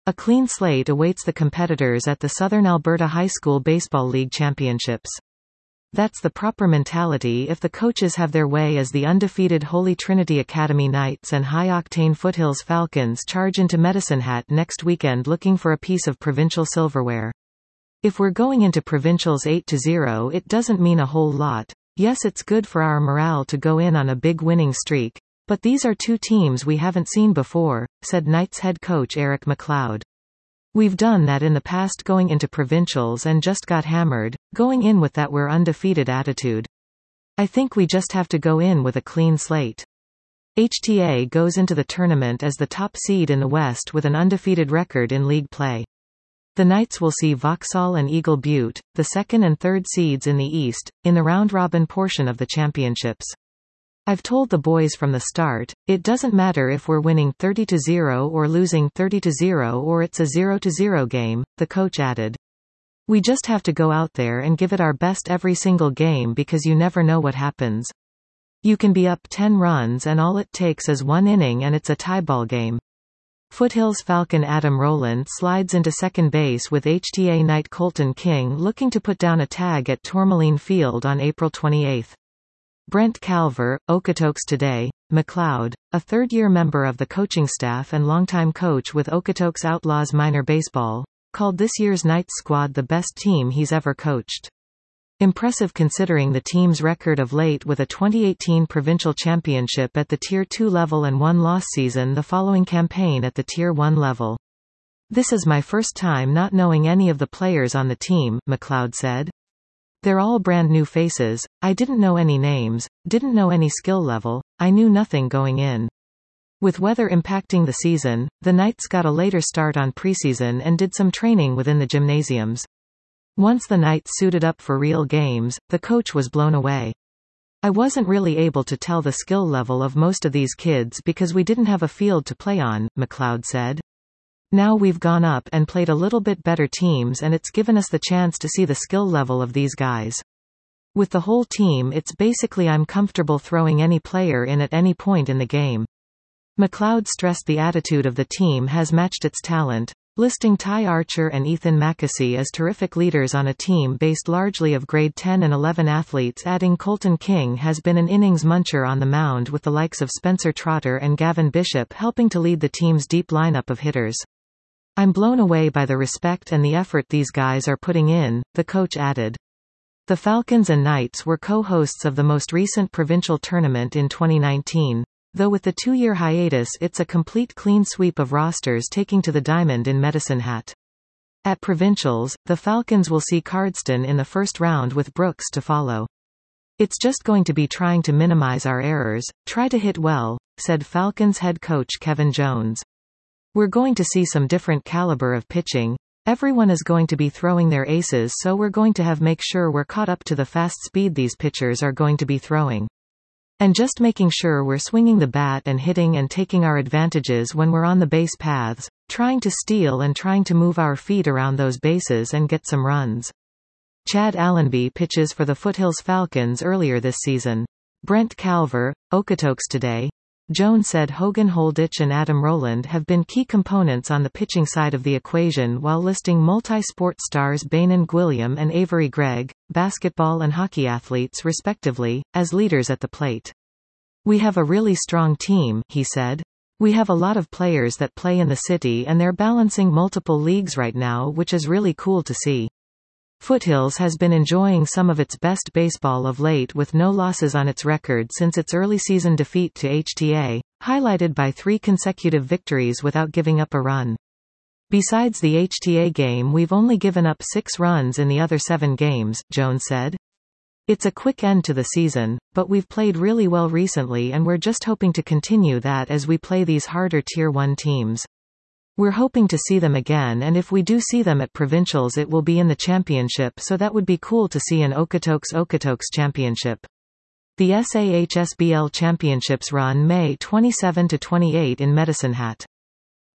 A clean slate awaits the competitors at the Southern Alberta High School Baseball League Championships. That's the proper mentality if the coaches have their way, as the undefeated Holy Trinity Academy Knights and high-octane Foothills Falcons charge into Medicine Hat next weekend looking for a piece of provincial silverware. If we're going into provincials 8-0, it doesn't mean a whole lot. Yes, it's good for our morale to go in on a big winning streak, but these are two teams we haven't seen before, said Knights head coach Eric McLeod. We've done that in the past, going into provincials and just got hammered, going in with that we're undefeated attitude. I think we just have to go in with a clean slate. HTA goes into the tournament as the top seed in the West with an undefeated record in league play. The Knights will see Vauxhall and Eagle Butte, the second and third seeds in the East, in the round-robin portion of the championships. I've told the boys from the start, it doesn't matter if we're winning 30-0 or losing 30-0 or it's a 0-0 game, the coach added. We just have to go out there and give it our best every single game because you never know what happens. You can be up 10 runs and all it takes is one inning and it's a tie ball game. Foothills Falcon Adam Rowland slides into second base with HTA Knight Colton King looking to put down a tag at Tourmaline Field on April 28. Brent Calver, Okotoks Today, McLeod, a third-year member of the coaching staff and longtime coach with Okotoks Outlaws minor baseball, called this year's Knights squad the best team he's ever coached. Impressive considering the team's record of late, with a 2018 provincial championship at the Tier 2 level and one loss season the following campaign at the Tier 1 level. This is my first time not knowing any of the players on the team, McLeod said. They're all brand new faces, I didn't know any names, didn't know any skill level, I knew nothing going in. With weather impacting the season, the Knights got a later start on preseason and did some training within the gymnasiums. Once the Knights suited up for real games, the coach was blown away. I wasn't really able to tell the skill level of most of these kids because we didn't have a field to play on, McLeod said. Now we've gone up and played a little bit better teams and it's given us the chance to see the skill level of these guys. With the whole team, it's basically I'm comfortable throwing any player in at any point in the game. McLeod stressed the attitude of the team has matched its talent, listing Ty Archer and Ethan Mackesy as terrific leaders on a team based largely of grade 10 and 11 athletes, adding Colton King has been an innings muncher on the mound with the likes of Spencer Trotter and Gavin Bishop helping to lead the team's deep lineup of hitters. I'm blown away by the respect and the effort these guys are putting in, the coach added. The Falcons and Knights were co-hosts of the most recent provincial tournament in 2019, though with the 2-year hiatus it's a complete clean sweep of rosters taking to the diamond in Medicine Hat. At provincials, the Falcons will see Cardston in the first round with Brooks to follow. It's just going to be trying to minimize our errors, try to hit well, said Falcons head coach Kevin Jones. We're going to see some different caliber of pitching. Everyone is going to be throwing their aces, so we're going to make sure we're caught up to the fast speed these pitchers are going to be throwing. And just making sure we're swinging the bat and hitting and taking our advantages when we're on the base paths, trying to steal and trying to move our feet around those bases and get some runs. Chad Allenby pitches for the Foothills Falcons earlier this season. Brent Calver, Okotoks Today. Jones said Hogan Holditch and Adam Rowland have been key components on the pitching side of the equation, while listing multi-sport stars Bainan Gwilliam and Avery Gregg, basketball and hockey athletes respectively, as leaders at the plate. We have a really strong team, he said. We have a lot of players that play in the city and they're balancing multiple leagues right now, which is really cool to see. Foothills has been enjoying some of its best baseball of late with no losses on its record since its early season defeat to HTA, highlighted by 3 consecutive victories without giving up a run. Besides the HTA game, we've only given up 6 runs in the other 7 games, Jones said. It's a quick end to the season, but we've played really well recently and we're just hoping to continue that as we play these harder Tier 1 teams. We're hoping to see them again, and if we do see them at provincials it will be in the championship, so that would be cool to see an Okotoks championship. The SAHSBL Championships run May 27 to 28 in Medicine Hat.